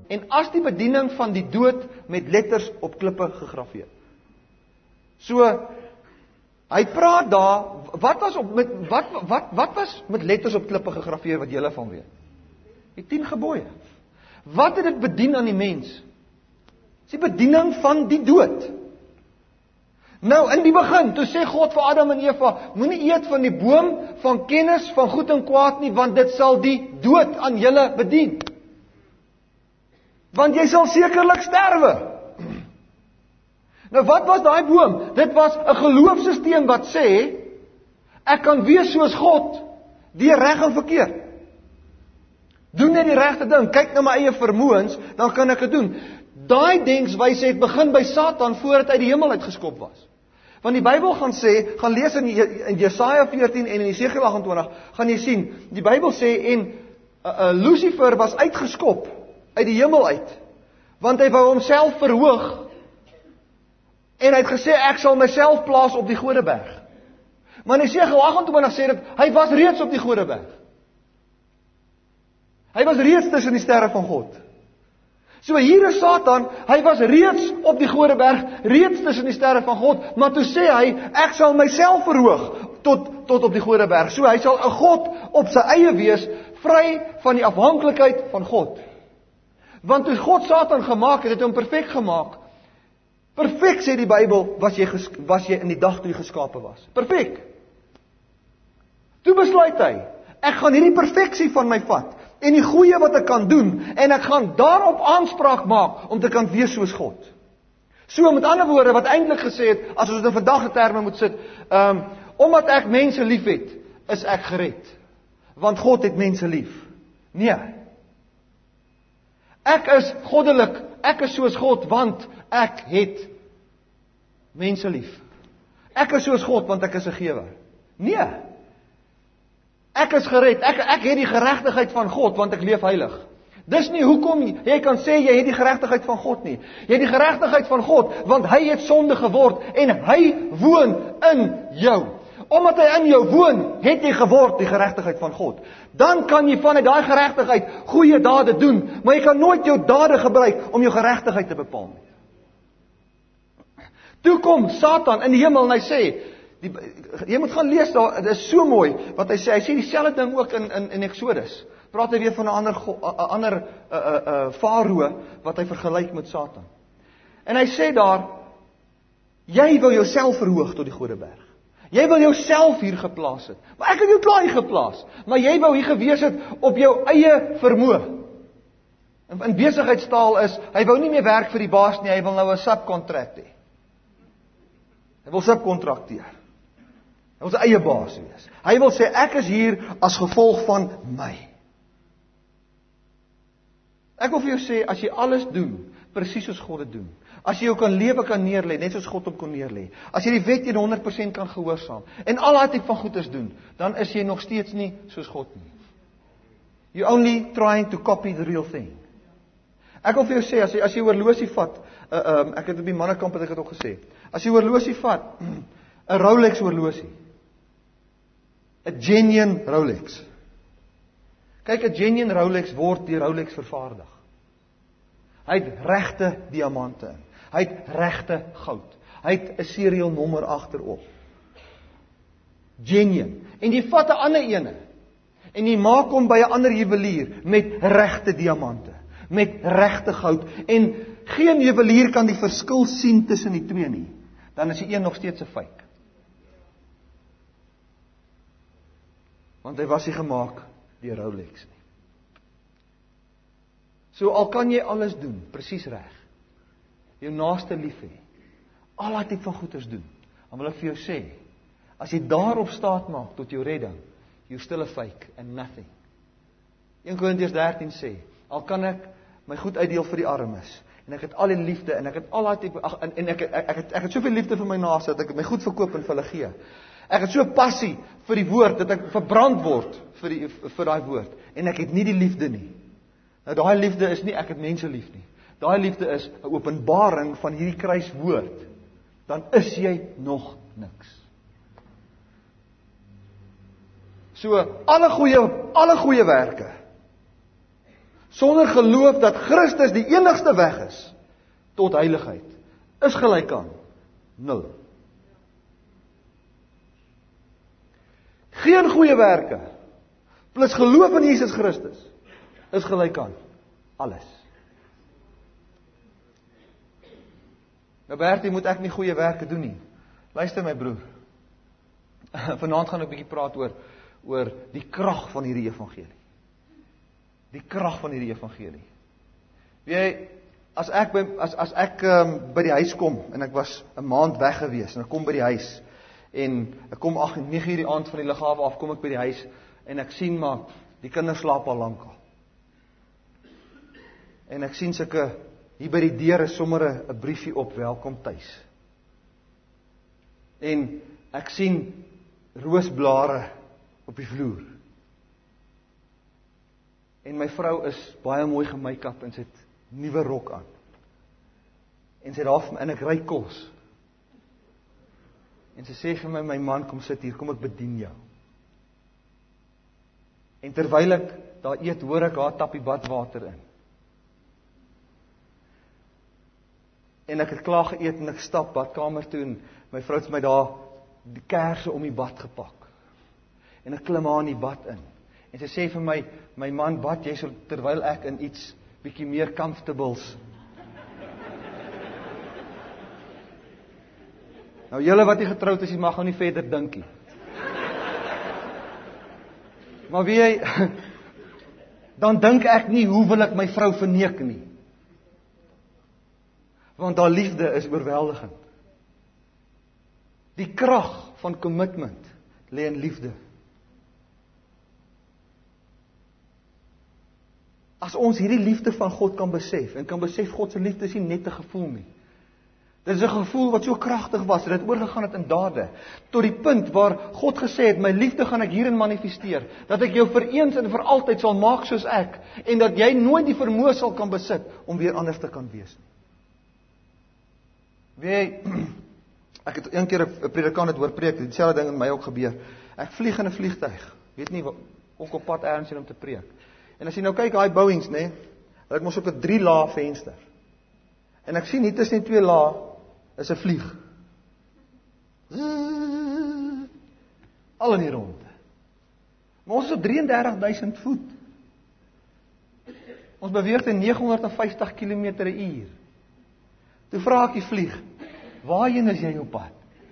en as die bediening van die dood met letters op klippe gegraveer. So, hy praat daar, wat was met letters op klippe gegraveer wat julle van weet? Die 10 gebooie. Wat het dit bedien aan die mens? Dis die bediening van die dood. Nou, in die begin, toe sê God vir Adam en Eva, moenie eet van die boom van kennis van goed en kwaad nie, want dit sal die dood aan julle bedien. Want jy sal sekerlik sterwe. Nou, wat was daai boom? Dit was 'n geloofsisteem wat sê, ek kan wees soos God, deur reg en verkeerd. Doen net die regte ding, kyk na my eie vermoëns, dan kan ek dit doen. Daai denkswyse het begin by Satan voordat hy die hemel uitgeskop was. Want die Bybel gaan sê, gaan lees in Jesaja 14 en in Jesegiel 28, gaan jy sien, die Bybel sê, en Lucifer was uitgeskop uit die hemel uit, want hy wou homself verhoog, en hy het gesê, ek sal myself plaas op die Godeberg. Maar in Jesegiel 28 sê dit, hy was reeds op die Godeberg. Hy was reeds tussen die sterre van God. So hier is Satan, hy was reeds op die Godeberg, reeds tussen die sterre van God, maar toe sê hy, ek sal myself verhoog tot op die Godeberg. So hy sal 'n God op sy eie wees, vry van die afhanklikheid van God. Want toe God Satan gemaak het, het hom perfek gemaak. Perfek, sê die Bybel, was jy in die dag toe jy geskape was. Perfek. Toe besluit hy, ek gaan hierdie perfeksie van my vat, en die goeie wat ek kan doen, en ek gaan daarop aanspraak maak, om te kan wees soos God. So, met ander woorde, wat eintlik gesê het, as ons dit in vandag terme moet sit, omdat ek mense lief het, is ek gered. Want God het mense lief. Nee. Ek is goddelik, ek is soos God, want ek het mense lief. Ek is soos God, want ek is 'n gewer. Nee. Ek is gered, ek het die geregtigheid van God, want ek leef heilig. Dis nie hoekom jy kan sê jy het die geregtigheid van God nie. Jy het die geregtigheid van God, want hy het sonde geword, en hy woon in jou. Omdat hy in jou woon, het jy geword die geregtigheid van God. Dan kan jy vanuit daai geregtigheid goeie dade doen, maar jy kan nooit jou dade gebruik om jou geregtigheid te bepaal nie. Toe kom Satan in die hemel en hy sê, jy moet gaan lees daar, dit is so mooi, wat hy sê dieselfde ding ook in Exodus. Praat hy weer van 'n ander farao, wat hy vergelyk met Satan. En hy sê daar, jy wil jouself verhoog tot die Godeberg. Jy wil jouself hier geplaas het. Maar ek het jou klaar hier geplaas. Maar jy wou hier gewees het op jou eie vermoë. In besigheidstaal is, hy wou nie meer werk vir die baas nie, hy wil nou 'n subcontract hê. Hy wil subkontrakteer. Hy wil sy eie baas wees. Hy wil sê, ek is hier as gevolg van my. Ek wil vir jou sê, as jy alles doen, presies soos God dit doen. As jy jou lewe kan neerlê, net soos God hom kon neerlê. As jy die wet teen 100% kan gehoorsaam, en al daai tipe van goeders doen, dan is jy nog steeds nie soos God nie. You're only trying to copy the real thing. Ek wil vir jou sê, as jy horlosie vat, ek het op die mannekamp het ek dit ook gesê, as jy horlosie vat, 'n Rolex horlosie, 'n genuine Rolex. Kyk, 'n genuine Rolex word deur Rolex vervaardig. Hy het regte diamante in. Hy het regte goud. Hy het 'n serial nommer agterop. Genuine. En jy vat 'n ander ene en jy maak hom by 'n ander juwelier met regte diamante, met regte goud, en geen juwelier kan die verskil sien tussen die twee nie. Dan is die een nog steeds 'n fake. Want hy was nie gemaak deur Rolex nie. So al kan jy alles doen, presies reg. Jou naaste lief hê. Al daai tipe van goeders doen. Dan wil ek vir jou sê, as jy daarop staat maak tot jou redding, you're still a fake and nothing. 1 Korintiërs 13 sê, al kan ek my goed uitdeel vir die armes, en ek het al die liefde, en ek het al daai tipe, en ek het soveel liefde vir my naaste, dat ek my goed verkoop en vir hulle gee. Ek het so passie vir die woord, dat ek verbrand word vir daai woord, en ek het nie die liefde nie. Nou daai liefde is nie ek het mense lief nie. Daai liefde is 'n openbaring van hierdie kruiswoord. Dan is jy nog niks. So alle goeie werke, sonder geloof dat Christus die enigste weg is tot heiligheid, is gelyk aan 0. Geen goeie werke, plus geloof in Jesus Christus, is gelyk aan alles. Nou Bertie, moet ek nie goeie werke doen nie. Luister my broer. Vanaand gaan ek 'n bietjie praat oor die krag van hierdie evangelie. Die krag van hierdie evangelie. Weet jy, as ek by die huis kom, en ek was 'n maand weg gewees, en ek kom by die huis, en ek kom 9 uur die aand van die lughawe af, kom ek by die huis, en ek sien maar, die kinders slaap al lank al. En ek sien sulke, hier by die deur is sommer 'n briefie op, welkom tuis. En ek sien roosblare op die vloer. En my vrou is baie mooi gemake-up en sy het nuwe rok aan. En sy het daar vir my, en ek ry kos. En sy sê vir my, my man, kom sit hier, kom ek bedien jou. En terwyl ek daar eet, hoor ek haar tappie badwater in. En ek het klaar geëet en ek stap badkamer toe en my vrou het my daar die kersse om die bad gepak. En ek klim aan die bad in. En sy sê vir my, my man, bad jy so terwyl ek in iets bietjie meer comfortables. Nou julle wat nie getroud is, jy mag nou nie verder dink nie. Maar wie jy, dan dink ek nie, hoe wil ek my vrou verneek nie. Want haar liefde is oorweldigend. Die krag van commitment lê in liefde. As ons hierdie liefde van God kan besef, en kan besef God se liefde is nie net 'n gevoel nie. Dit is 'n gevoel wat so kragtig was, dat dit oorgegaan het in dade, tot die punt waar God gesê het, my liefde gaan ek hierin manifesteer, dat ek jou vir eens en vir altyd sal maak soos ek, en dat jy nooit die vermoë sal kan besit, om weer anders te kan wees nie. Weet jy, ek het een keer 'n predikant het hoor preek, dieselfde ding in my ook gebeur. Ek vlieg in 'n vliegtuig, weet nie, ook op pad ergens om te preek. En as jy nou kyk, daai Boeings, nê, hulle het mos ook 'n 3-laag venster. En ek sien hier tussen die 2 lae is 'n vlieg. Al in die ronde. Maar ons is op 33.000 voet. Ons beweeg teen 950 km/h. Toe vra ek die vlieg, waarheen is jy op pad?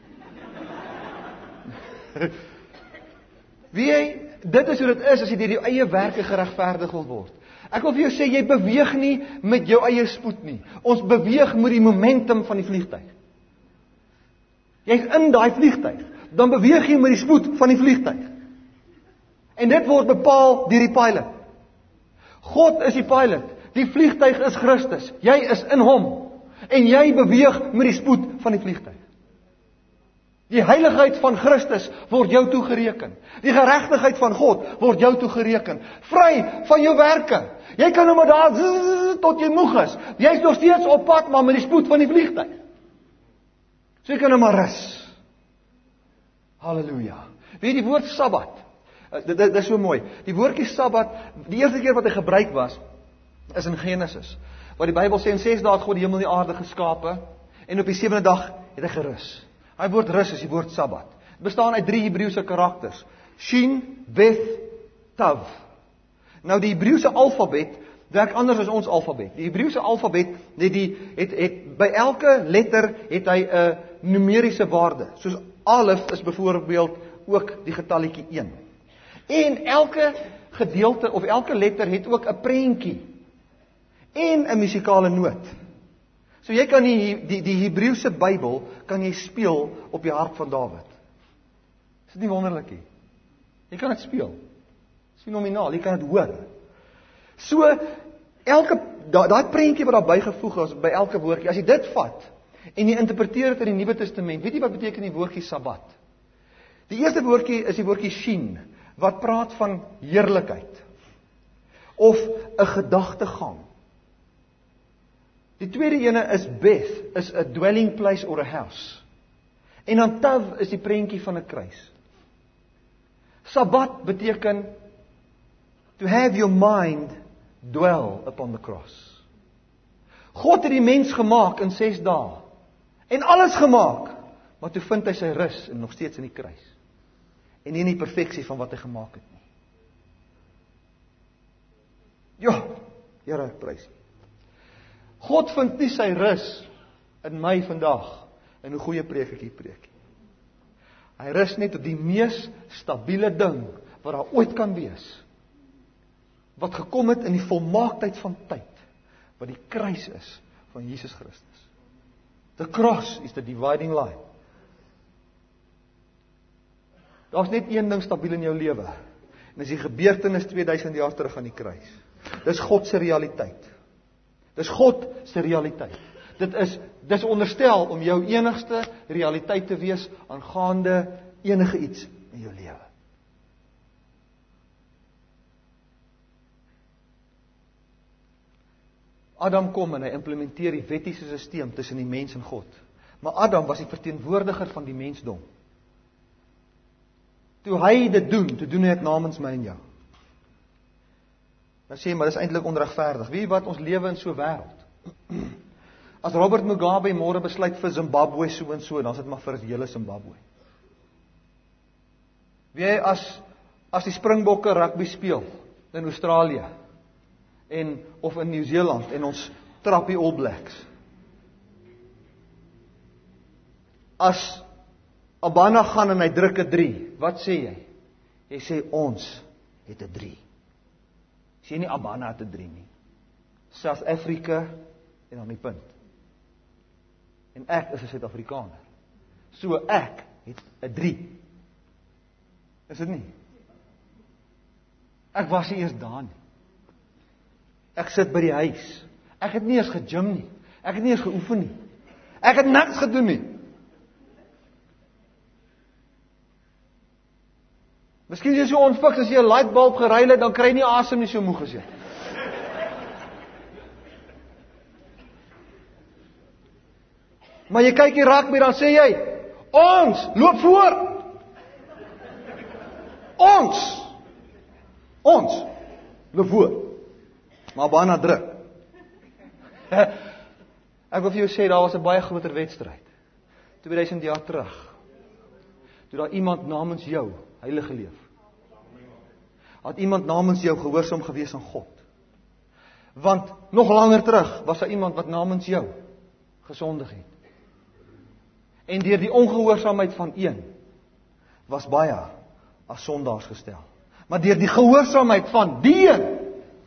Weet jy, dit is hoe dit is as jy deur jou eie werke geregverdig wil word. Ek wil vir jou sê, jy beweeg nie met jou eie spoed nie. Ons beweeg met die momentum van die vliegtuig. Jy's in daai vliegtuig, dan beweeg jy met die spoed van die vliegtuig. En dit word bepaal deur die pilot. God is die pilot. Die vliegtuig is Christus. Jy is in hom. En jy beweeg met die spoed van die vliegtuig. Die heiligheid van Christus word jou toegereken. Die geregtigheid van God word jou toegereken. Vry van jou werke. Jy kan nou maar daar tot jy moeg is. Jy is nog steeds op pad, maar met die spoed van die vliegtuig. So jy kan nou maar rus. Halleluja. Weet jy die woord Sabbat? Dit is so mooi. Die woordjie Sabbat, die eerste keer wat hy gebruik was, is in Genesis. Waar die Bybel sê in 6 dae het God die hemel en die aarde geskape, en op die 7de dag het hy gerus. Hy woord rus is die woord Sabbat. Het bestaan uit 3 Hebreëse karakters. Shin, Beth, Tav. Nou die Hebreëse alfabet werk anders as ons alfabet. Die Hebreëse alfabet het by elke letter het hy 'n numeriese waarde. Soos alif is byvoorbeeld ook die getalletjie 1. En elke gedeelte of elke letter het ook 'n prentjie en 'n musikale noot. So jy kan die Hebreëse Bybel kan jy speel op die harp van Dawid. Is dit nie wonderlik nie? Jy kan dit speel. Dis fenomenaal, jy kan dit hoor. So elke daai prentjie wat daar bygevoeg is by elke woordjie, as jy dit vat en jy interpreteer dit in die Nuwe Testament, weet jy wat beteken die woordjie Sabbat? Die eerste woordjie is die woordjie Shin, wat praat van heerlikheid of 'n gedagtegang. Die tweede ene is Beth, is 'n dwelling place or a house. En dan Tav is die prentjie van 'n kruis. Sabbat beteken to have your mind dwell upon the cross. God het die mens gemaak in 6 dae. En alles gemaak. Maar toe vind hy sy rus en nog steeds in die kruis. En nie in die perfeksie van wat hy gemaak het nie. Ja, Here, ek prys U. God vind nie sy rus in my vandag, in hoe goeie preek ek hier preek. Hy rus net op die mees stabiele ding wat daar ooit kan wees. Wat gekom het in die volmaaktheid van tyd. Wat die kruis is van Jesus Christus. The cross is the dividing line. Daar's net een ding stabiel in jou lewe. En dis die gebeurtenis 2000 jaar terug aan die kruis. Dis God se realiteit. Dis God se realiteit. Dis onderstel om jou enigste realiteit te wees aangaande enige iets in jou lewe. Adam kom en hy implementeer die wettiese sisteem tussen die mens en God. Maar Adam was die verteenwoordiger van die mensdom. Toe hy dit doen, toe doen hy dit namens my en jou. Dan sê jy, maar dis eintlik onregverdig. Weet jy wat, ons lewe in so 'n wêreld. As Robert Mugabe môre besluit vir Zimbabwe so en so, dan is dit maar vir die hele Zimbabwe. Weet jy, as die Springbokke rugby speel in Australië, of in Nieu-Seeland, en ons trap die All Blacks. As Abana gaan en hy druk 'n 3, wat sê jy? Jy sê ons het 'n 3. Sê nie Abana het 'n 3 nie. South Africa en dan die punt. En ek is 'n Suid-Afrikaner. So ek het 'n 3. Is dit nie? Ek was nie eers daar nie. Ek sit by die huis. Ek het nie eens gegym nie. Ek het nie eens geoefen nie. Ek het niks gedoen nie. Miskien is jy so onfiks as jy 'n lightbulb geruil het, dan kry jy nie asem nie, so moeg as jy. Maar jy kyk die rugby, dan sê jy, ons loop voor. Ons loop voor. Maar Abana druk. Ek wil vir jou sê, daar was 'n baie groter wedstryd. 2000 jaar terug. Toe daar iemand namens jou heilig geleef. Had iemand namens jou gehoorsaam gewees aan God. Want nog langer terug was daar iemand wat namens jou gesondig het. En deur die ongehoorsaamheid van een was baie as sondaars gestel. Maar deur die gehoorsaamheid van die een,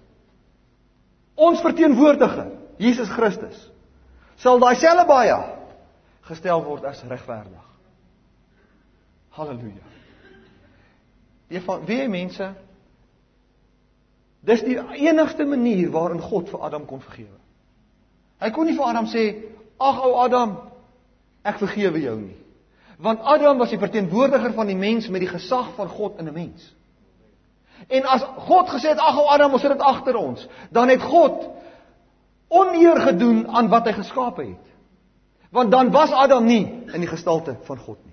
ons verteenwoordiger, Jesus Christus, sal daai selfe baie gestel word as regverdig. Halleluja. Weet jy mense, dis die enigste manier waarin God vir Adam kon vergewe. Hy kon nie vir Adam sê, ag ou Adam, ek vergewe jou nie. Want Adam was die verteenwoordiger van die mens met die gesag van God in 'n mens. En as God gesê het, ag ou Adam, ons sit dit agter ons, dan het God oneer gedoen aan wat hy geskape het. Want dan was Adam nie in die gestalte van God nie.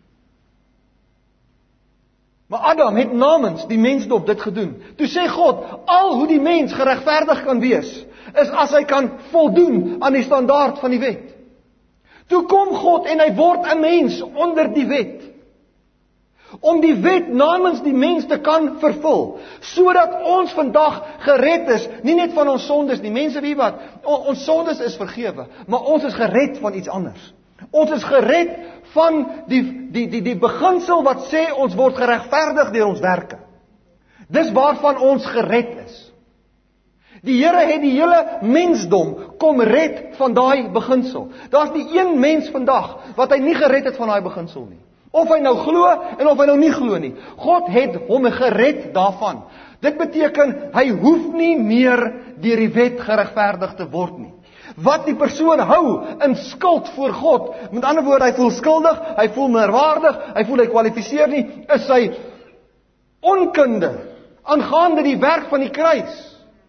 Maar Adam het namens die mensdom dit gedoen. Toe sê God, al hoe die mens geregverdig kan wees, is as hy kan voldoen aan die standaard van die wet. Toe kom God en hy word 'n mens onder die wet. Om die wet namens die mens te kan vervul, sodat ons vandag gered is, nie net van ons sondes nie. Mense, weet wat, ons sondes is vergewe, maar ons is gered van iets anders. Ons is gered van die beginsel wat sê ons word geregverdig deur ons werke. Dis waarvan ons gered is. Die Here het die hele mensdom kom red van daai beginsel. Daar's nie een mens vandag wat hy nie gered het van daai beginsel nie. Of hy nou glo en of hy nou nie glo nie. God het hom gered daarvan. Dit beteken, hy hoef nie meer deur die wet geregverdig te word nie. Wat die persoon hou in skuld voor God, met ander woorde, hy voel skuldig, hy voel minderwaardig, hy voel hy kwalifiseer nie, is sy onkunde aangaande die werk van die kruis.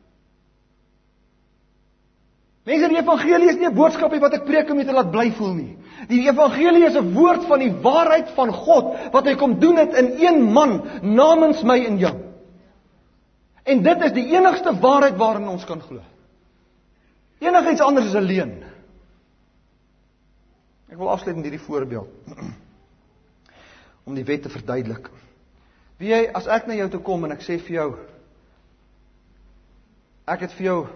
Mense, die evangelie is nie 'n boodskapie wat ek preek om jy te laat bly voel nie. Die evangelie is 'n woord van die waarheid van God, wat hy kom doen het in een man, namens my en jou. En dit is die enigste waarheid waarin ons kan glo. Enigiets anders is 'n leuen. Ek wil afsluit met hierdie voorbeeld. Om die wet te verduidelik. Wie jy, as ek na jou toe kom en ek sê vir jou, ek het vir jou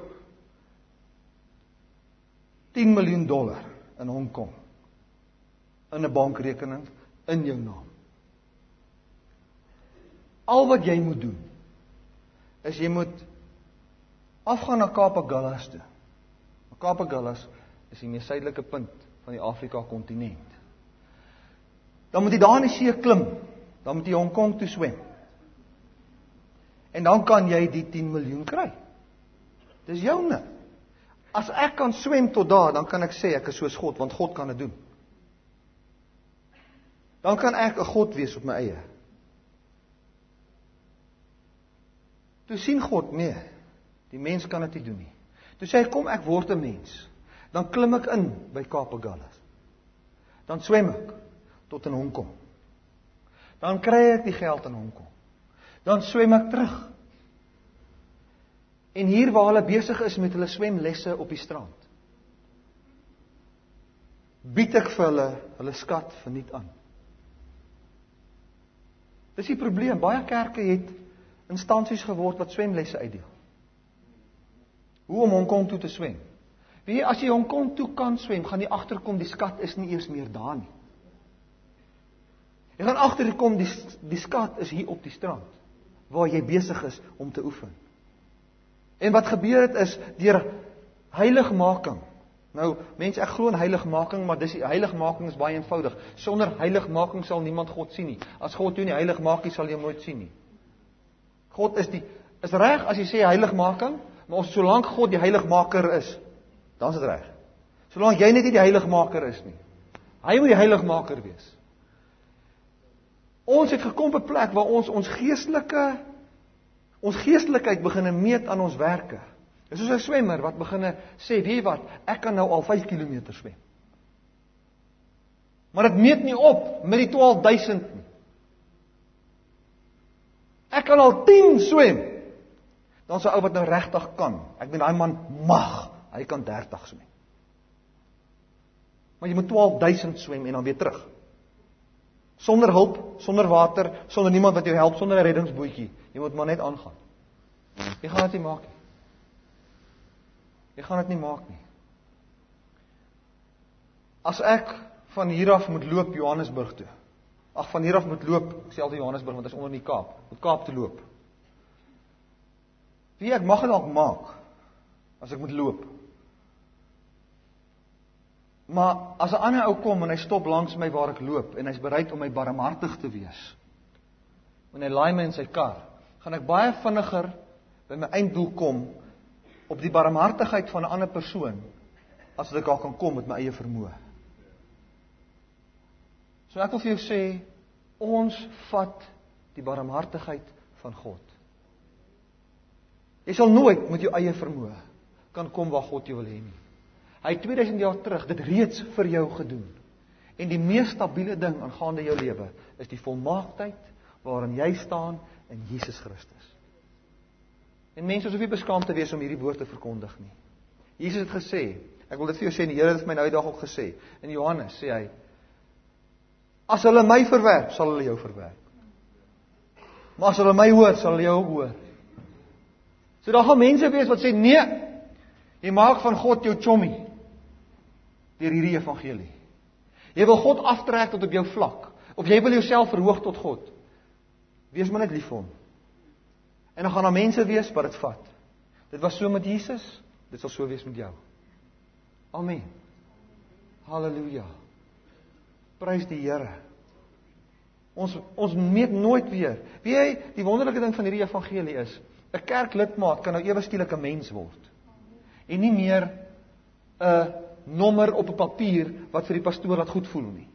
$10 miljoen in Hong Kong, in 'n bankrekening, in jou naam. Al wat jy moet doen, is jy moet afgaan na Kaap-Agulhas toe. Kaap-Agulhas is die mees suidelike punt van die Afrika-kontinent. Dan moet jy daar in die see klim, dan moet jy Hong Kong toe swem. En dan kan jy die 10 miljoen kry. Dis joune. As ek kan swem tot daar, dan kan ek sê ek is soos God, want God kan dit doen. Dan kan ek 'n God wees op my eie. Toe sien God, nee, die mens kan dit nie doen nie. Toe sê hy, kom ek word 'n mens. Dan klim ek in by Kaap-Agulhas. Dan swem ek tot in Hong Kong. Dan kry ek die geld in Hong Kong. Dan swem ek terug. En hier waar hulle besig is met hulle swemlesse op die strand, bied ek vir hulle skat verniet aan. Dis die probleem, baie kerke het instansies geword wat swemlesse uitdeel. Hoe om Hong Kong toe te swem? Weet jy, as jy Hong Kong toe kan swem, gaan jy agterkom, die skat is nie eers meer daar nie. Jy gaan agterkom, die skat is hier op die strand, waar jy besig is om te oefen. En wat gebeur het is, deur heiligmaking. Nou, mense, ek glo in heiligmaking, maar heiligmaking is baie eenvoudig. Sonder heiligmaking sal niemand God sien nie. As God jou nie heilig maak nie, sal jy hom nooit sien nie. God is reg as jy sê heiligmaking, maar solank God die heiligmaker is, dan is dit reg. Solank jy net nie die heiligmaker is nie. Hy moet die heiligmaker wees. Ons het gekom op 'n plek waar ons geestelikheid begin meet aan ons werke. Dis soos 'n swemmer wat begin sê, weet jy wat, ek kan nou al 5 kilometer swem. Maar dit meet nie op met die 12.000 nie. Ek kan al 10 swem. Dan sou ou wat nou regtig kan. Ek bedoel, daai man mag, hy kan 30 swem. Maar jy moet 12.000 swem en dan weer terug. Sonder hulp, sonder water, sonder niemand wat jou help, sonder 'n reddingsbootjie. Jy moet maar net aangaan. Jy gaan dit nie maak nie. Jy gaan dit nie maak nie. As ek van hier af moet loop Johannesburg toe. Van hier af moet loop, ek sê altyd Johannesburg want dit is onder in die Kaap. Moet Kaap toe loop. Wie ek mag dit dalk maak as ek moet loop. Maar as 'n ander ou kom en hy stop langs my waar ek loop en hy's bereid om my barmhartig te wees. En hy laai my in sy kar, gaan ek baie vinniger by my einddoel kom op die barmhartigheid van 'n ander persoon as wat ek al kan kom met my eie vermoë. So ek wil vir jou sê, ons vat die barmhartigheid van God. Jy sal nooit met jou eie vermoë kan kom waar God jou wil hê nie. Hy het 2000 jaar terug dit reeds vir jou gedoen. En die mees stabiele ding aangaande jou lewe is die volmaaktheid waarin jy staan in Jesus Christus. En mense hoef nie beskaamd te wees om hierdie woord te verkondig nie. Jesus het gesê, ek wil dit vir jou sê, en die Here het vir my nou die dag ook gesê, in Johannes sê hy, as hulle my verwerp, sal hulle jou verwerp. Maar as hulle my hoor, sal hulle jou ook hoor. So daar gaan mense wees wat sê, nee, jy maak van God jou chommie, deur hierdie evangelie. Jy wil God aftrek tot op jou vlak, of jy wil jouself verhoog tot God. Wees maar net lief vir hom. En dan gaan daar mense wees wat dit vat. Dit was so met Jesus, dit sal so wees met jou. Amen. Halleluja. Prys die Here. Ons meet nooit weer. Weet jy, die wonderlike ding van hierdie evangelie is, 'n kerklidmaat kan nou ewe skielik 'n mens word. En nie meer 'n nommer op 'n papier wat vir die pastoor laat goed voel nie.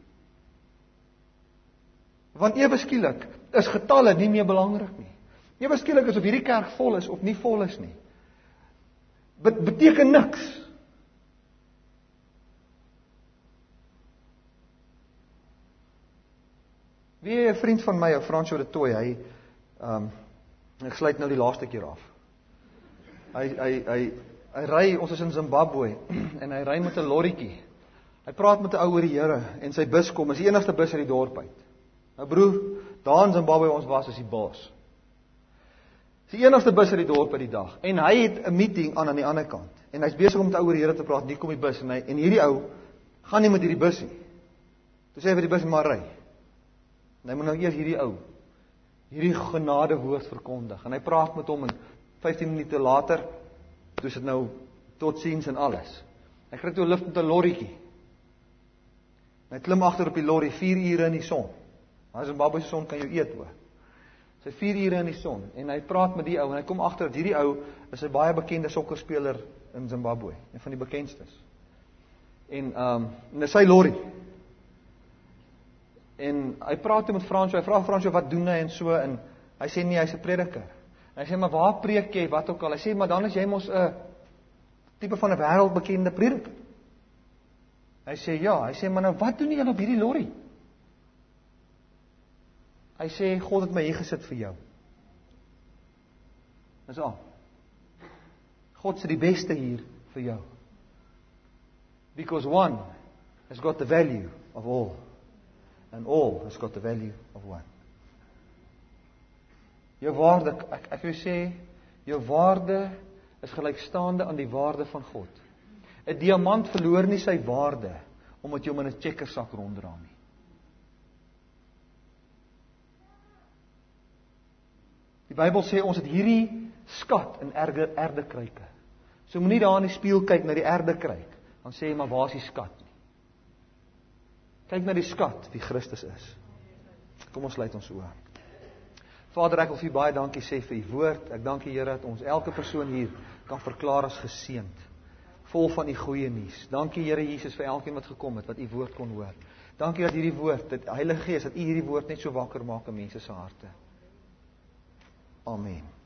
Want ewe skielik is getalle nie meer belangrik nie. Ewe skielik is of hierdie kerk vol is of nie vol is nie. Beteken niks. Wie 'n vriend van my, Fransjo de Tooy, hy Ek sluit nou die laaste keer af. Hy ry, ons is in Zimbabwe, en hy ry met 'n lorrietjie. Hy praat met 'n ou oor die Here, en sy bus kom, is die enigste bus uit die dorp uit. Nou broer, daar in Zimbabwe ons was, is die baas. Dis die enigste bus uit die dorp uit die dag. En hy het 'n meeting aan die ander kant. En hy's besig om met 'n ou oor die Here te praat, en hier kom die bus, en hierdie ou gaan nie met hierdie bus nie. Toe sê hy vir die bus, maar ry. En hy moet nou eers hierdie genade woord verkondig. En hy praat met hom, en 15 minute later, toe is dit nou totsiens en alles. Hy kry toe 'n lift met 'n lorrietjie. Hy klim agter op die lorry, 4 ure in die son. Maar Zimbabwe se son kan jou eet hoor. Sy 4 ure in die son, en hy praat met die ou, en hy kom agter dat hierdie ou is 'n baie bekende sokkerspeler in Zimbabwe, een van die bekendstes. En dis sy lorry. En hy praat met Fransjo, hy vra Fransjo wat doen hy en so, en hy sê nee, hy's 'n prediker. En hy sê, maar waar preek jy, wat ook al? Hy sê, maar dan is jy mos 'n tipe van 'n wêreldbekende prediker. Hy sê, ja, hy sê, maar nou wat doen jy op hierdie lorry? Hy sê, God het my hier gesit vir jou. Dis al. God sit die beste hier vir jou. Because one has got the value of all. And all has got the value of one. Jou waarde, ek wil sê, jou waarde is gelykstaande aan die waarde van God. 'n Diamant verloor nie sy waarde omdat jy hom in 'n checkersak ronddra nie. Die Bybel sê ons het hierdie skat in erdekruike. So moenie daar in die spieël kyk na die erdekruik, dan sê jy maar waar is die skat nie. Kyk na die skat wie Christus is. Kom ons sluit ons oë. Vader, ek wil vir U baie dankie sê vir U woord. Ek dank U Here dat ons elke persoon hier kan verklaar as geseënd, vol van U goeie nuus. Dankie Here Jesus vir elkeen wat gekom het, wat U woord kon hoor. Dankie dat hierdie woord, dat Heilige Gees, dat U hierdie woord net so wakker maak in mense se harte. Amen.